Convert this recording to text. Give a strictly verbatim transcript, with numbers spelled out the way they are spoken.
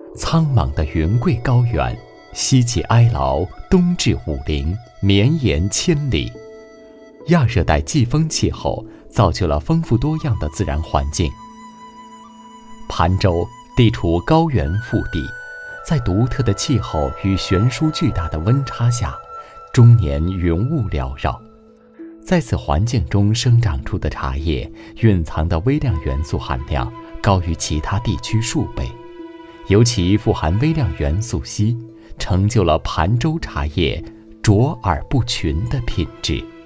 苍茫的云贵高原，西起哀牢，东至武陵，绵延千里。亚热带季风气候造就了丰富多样的自然环境。盘州地处高原腹地，在独特的气候与悬殊巨大的温差下，终年云雾缭绕。在此环境中生长出的茶叶，蕴藏的微量元素含量高于其他地区数倍，尤其富含微量元素硒，成就了盘州茶叶卓而不群的品质。